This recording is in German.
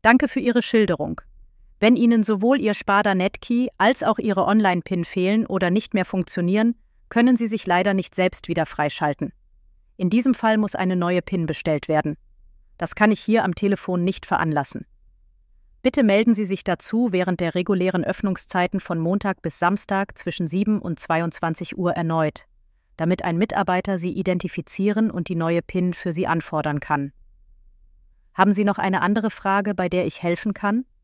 Danke für Ihre Schilderung. Wenn Ihnen sowohl Ihr Sparda-Netkey als auch Ihre Online-PIN fehlen oder nicht mehr funktionieren, können Sie sich leider nicht selbst wieder freischalten. In diesem Fall muss eine neue PIN bestellt werden. Das kann ich hier am Telefon nicht veranlassen. Bitte melden Sie sich dazu während der regulären Öffnungszeiten von Montag bis Samstag zwischen 7 und 22 Uhr erneut, damit ein Mitarbeiter Sie identifizieren und die neue PIN für Sie anfordern kann. Haben Sie noch eine andere Frage, bei der ich helfen kann?